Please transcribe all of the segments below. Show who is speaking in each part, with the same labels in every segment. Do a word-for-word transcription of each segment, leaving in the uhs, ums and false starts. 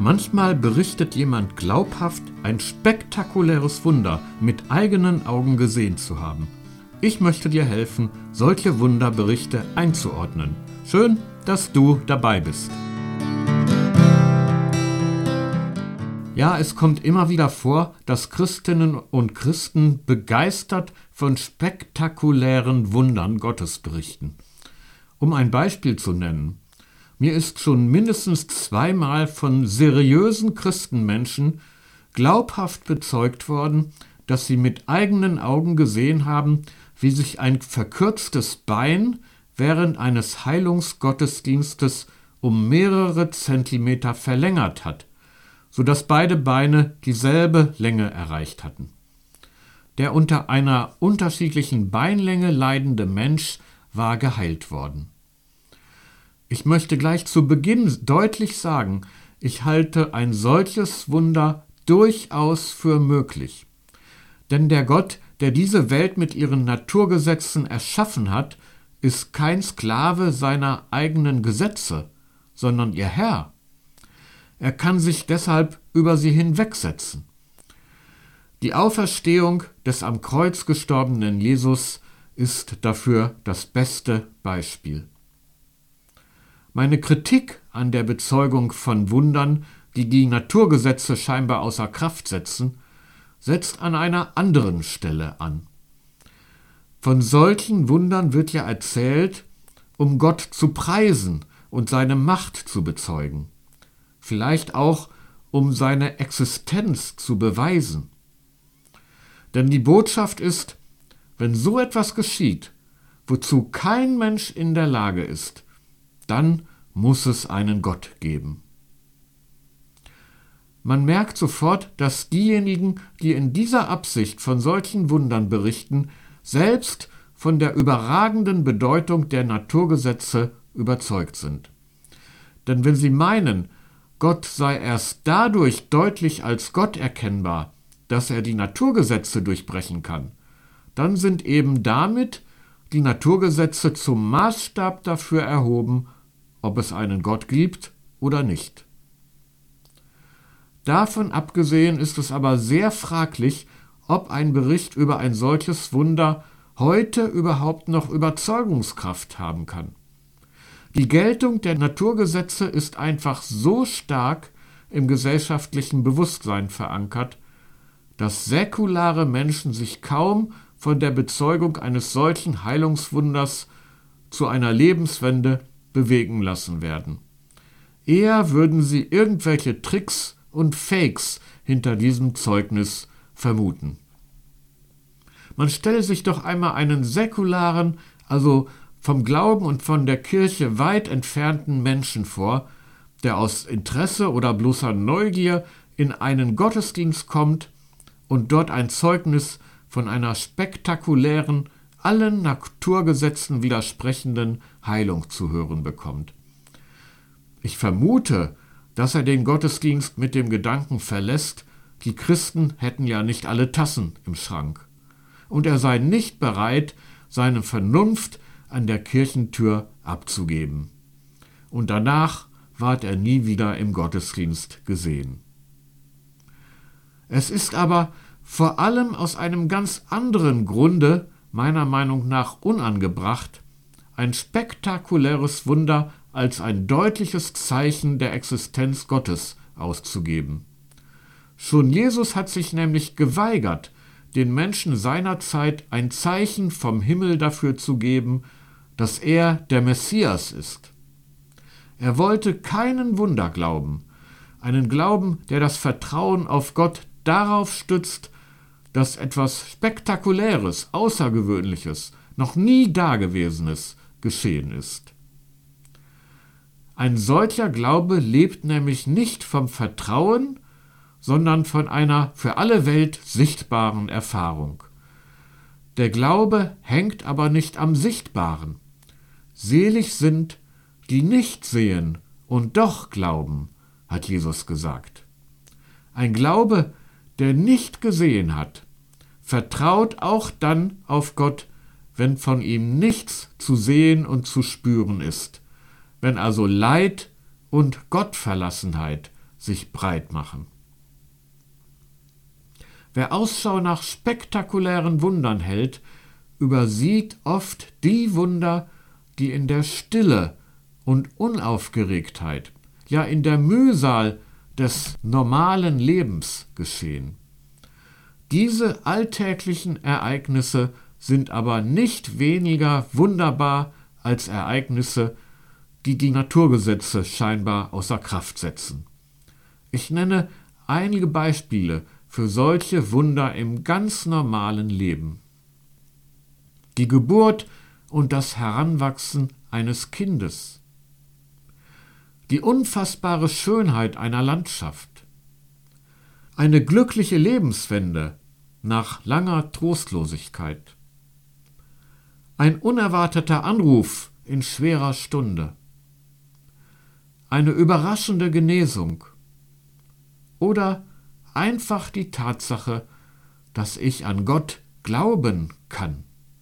Speaker 1: Manchmal berichtet jemand glaubhaft, ein spektakuläres Wunder mit eigenen Augen gesehen zu haben. Ich möchte dir helfen, solche Wunderberichte einzuordnen. Schön, dass du dabei bist. Ja, es kommt immer wieder vor, dass Christinnen und Christen begeistert von spektakulären Wundern Gottes berichten. Um ein Beispiel zu nennen: Mir ist schon mindestens zweimal von seriösen Christenmenschen glaubhaft bezeugt worden, dass sie mit eigenen Augen gesehen haben, wie sich ein verkürztes Bein während eines Heilungsgottesdienstes um mehrere Zentimeter verlängert hat, sodass beide Beine dieselbe Länge erreicht hatten. Der unter einer unterschiedlichen Beinlänge leidende Mensch war geheilt worden. Ich möchte gleich zu Beginn deutlich sagen, ich halte ein solches Wunder durchaus für möglich. Denn der Gott, der diese Welt mit ihren Naturgesetzen erschaffen hat, ist kein Sklave seiner eigenen Gesetze, sondern ihr Herr. Er kann sich deshalb über sie hinwegsetzen. Die Auferstehung des am Kreuz gestorbenen Jesus ist dafür das beste Beispiel. Meine Kritik an der Bezeugung von Wundern, die die Naturgesetze scheinbar außer Kraft setzen, setzt an einer anderen Stelle an. Von solchen Wundern wird ja erzählt, um Gott zu preisen und seine Macht zu bezeugen. Vielleicht auch, um seine Existenz zu beweisen. Denn die Botschaft ist, wenn so etwas geschieht, wozu kein Mensch in der Lage ist, dann muss es einen Gott geben. Man merkt sofort, dass diejenigen, die in dieser Absicht von solchen Wundern berichten, selbst von der überragenden Bedeutung der Naturgesetze überzeugt sind. Denn wenn sie meinen, Gott sei erst dadurch deutlich als Gott erkennbar, dass er die Naturgesetze durchbrechen kann, dann sind eben damit die Naturgesetze zum Maßstab dafür erhoben, ob es einen Gott gibt oder nicht. Davon abgesehen ist es aber sehr fraglich, ob ein Bericht über ein solches Wunder heute überhaupt noch Überzeugungskraft haben kann. Die Geltung der Naturgesetze ist einfach so stark im gesellschaftlichen Bewusstsein verankert, dass säkulare Menschen sich kaum von der Bezeugung eines solchen Heilungswunders zu einer Lebenswende bewegen lassen werden. Eher würden sie irgendwelche Tricks und Fakes hinter diesem Zeugnis vermuten. Man stelle sich doch einmal einen säkularen, also vom Glauben und von der Kirche weit entfernten Menschen vor, der aus Interesse oder bloßer Neugier in einen Gottesdienst kommt und dort ein Zeugnis von einer spektakulären, allen Naturgesetzen widersprechenden Heilung zu hören bekommt. Ich vermute, dass er den Gottesdienst mit dem Gedanken verlässt, die Christen hätten ja nicht alle Tassen im Schrank. Und er sei nicht bereit, seine Vernunft an der Kirchentür abzugeben. Und danach ward er nie wieder im Gottesdienst gesehen. Es ist aber vor allem aus einem ganz anderen Grunde, meiner Meinung nach unangebracht, ein spektakuläres Wunder als ein deutliches Zeichen der Existenz Gottes auszugeben. Schon Jesus hat sich nämlich geweigert, den Menschen seiner Zeit ein Zeichen vom Himmel dafür zu geben, dass er der Messias ist. Er wollte keinen Wunderglauben, einen Glauben, der das Vertrauen auf Gott darauf stützt, dass etwas Spektakuläres, Außergewöhnliches, noch nie Dagewesenes geschehen ist. Ein solcher Glaube lebt nämlich nicht vom Vertrauen, sondern von einer für alle Welt sichtbaren Erfahrung. Der Glaube hängt aber nicht am Sichtbaren. Selig sind, die nicht sehen und doch glauben, hat Jesus gesagt. Ein Glaube, der nicht gesehen hat, vertraut auch dann auf Gott, wenn von ihm nichts zu sehen und zu spüren ist, wenn also Leid und Gottverlassenheit sich breit machen. Wer Ausschau nach spektakulären Wundern hält, übersieht oft die Wunder, die in der Stille und Unaufgeregtheit, ja in der Mühsal des normalen Lebens geschehen. Diese alltäglichen Ereignisse sind aber nicht weniger wunderbar als Ereignisse, die die Naturgesetze scheinbar außer Kraft setzen. Ich nenne einige Beispiele für solche Wunder im ganz normalen Leben. Die Geburt und das Heranwachsen eines Kindes. Die unfassbare Schönheit einer Landschaft. Eine glückliche Lebenswende nach langer Trostlosigkeit. Ein unerwarteter Anruf in schwerer Stunde. Eine überraschende Genesung. Oder einfach die Tatsache, dass ich an Gott glauben kann.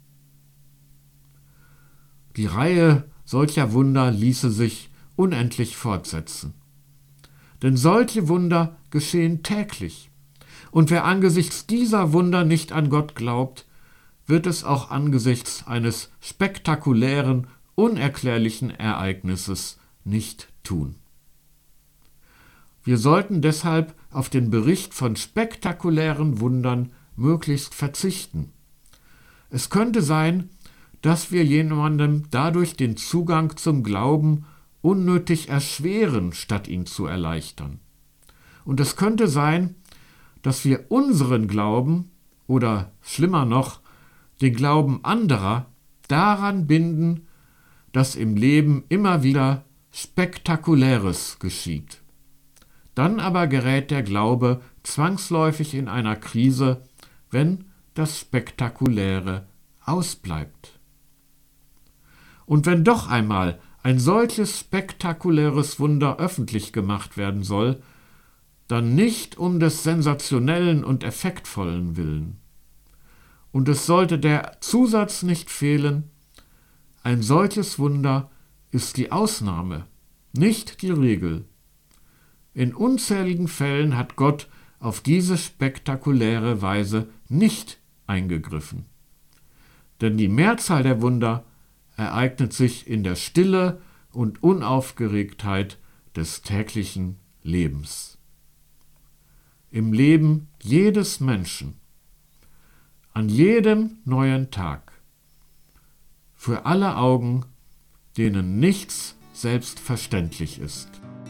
Speaker 1: Die Reihe solcher Wunder ließe sich unendlich fortsetzen. Denn solche Wunder geschehen täglich. Und wer angesichts dieser Wunder nicht an Gott glaubt, wird es auch angesichts eines spektakulären, unerklärlichen Ereignisses nicht tun. Wir sollten deshalb auf den Bericht von spektakulären Wundern möglichst verzichten. Es könnte sein, dass wir jemandem dadurch den Zugang zum Glauben unnötig erschweren, statt ihn zu erleichtern. Und es könnte sein, dass wir unseren Glauben oder schlimmer noch, den Glauben anderer daran binden, dass im Leben immer wieder Spektakuläres geschieht. Dann aber gerät der Glaube zwangsläufig in einer Krise, wenn das Spektakuläre ausbleibt. Und wenn doch einmal ein solches spektakuläres Wunder öffentlich gemacht werden soll, dann nicht um des sensationellen und effektvollen willen. Und es sollte der Zusatz nicht fehlen, ein solches Wunder ist die Ausnahme, nicht die Regel. In unzähligen Fällen hat Gott auf diese spektakuläre Weise nicht eingegriffen. Denn die Mehrzahl der Wunder ereignet sich in der Stille und Unaufgeregtheit des täglichen Lebens. Im Leben jedes Menschen, an jedem neuen Tag, für alle Augen, denen nichts selbstverständlich ist.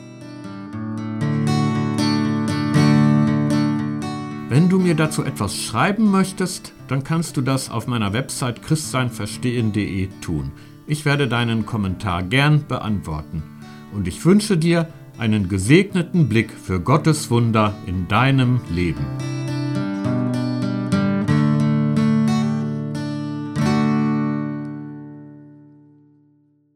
Speaker 1: Wenn du mir dazu etwas schreiben möchtest, dann kannst du das auf meiner Website christseinverstehen punkt de tun. Ich werde deinen Kommentar gern beantworten. Und ich wünsche dir einen gesegneten Blick für Gottes Wunder in deinem Leben.